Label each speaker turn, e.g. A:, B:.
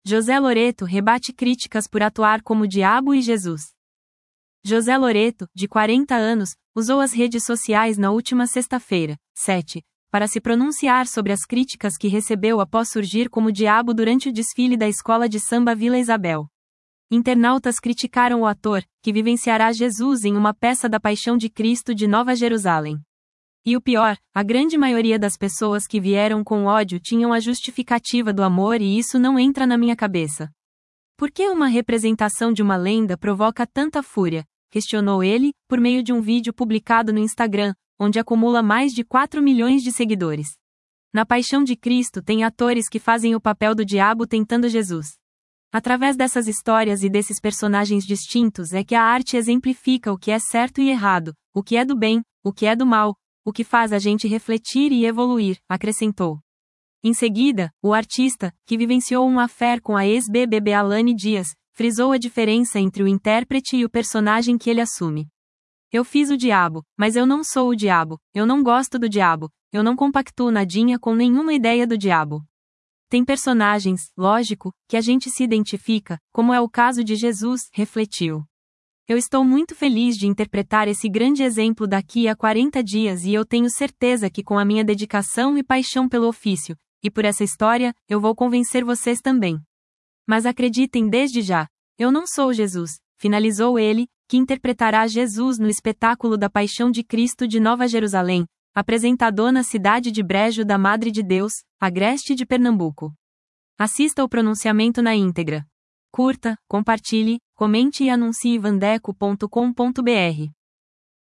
A: José Loreto rebate críticas por atuar como diabo e Jesus. José Loreto, de 40 anos, usou as redes sociais na última sexta-feira, 7, para se pronunciar sobre as críticas que recebeu após surgir como diabo durante o desfile da escola de samba Vila Isabel. Internautas criticaram o ator, que vivenciará Jesus em uma peça da Paixão de Cristo de Nova Jerusalém. E o pior, a grande maioria das pessoas que vieram com ódio tinham a justificativa do amor e isso não entra na minha cabeça. Por que uma representação de uma lenda provoca tanta fúria? Questionou ele, por meio de um vídeo publicado no Instagram, onde acumula mais de 4 milhões de seguidores. Na Paixão de Cristo tem atores que fazem o papel do diabo tentando Jesus. Através dessas histórias e desses personagens distintos é que a arte exemplifica o que é certo e errado, o que é do bem, o que é do mal, o que faz a gente refletir e evoluir, acrescentou. Em seguida, o artista, que vivenciou um affair com a ex-BBB Alane Dias, frisou a diferença entre o intérprete e o personagem que ele assume. Eu fiz o diabo, mas eu não sou o diabo, eu não gosto do diabo, eu não compactuo nadinha com nenhuma ideia do diabo. Tem personagens, lógico, que a gente se identifica, como é o caso de Jesus, refletiu. Eu estou muito feliz de interpretar esse grande exemplo daqui a 40 dias e eu tenho certeza que com a minha dedicação e paixão pelo ofício, e por essa história, eu vou convencer vocês também. Mas acreditem desde já, eu não sou Jesus, finalizou ele, que interpretará Jesus no espetáculo da Paixão de Cristo de Nova Jerusalém, apresentado na cidade de Brejo da Madre de Deus, Agreste de Pernambuco. Assista ao pronunciamento na íntegra. Curta, compartilhe, comente e anuncie vandeco.com.br.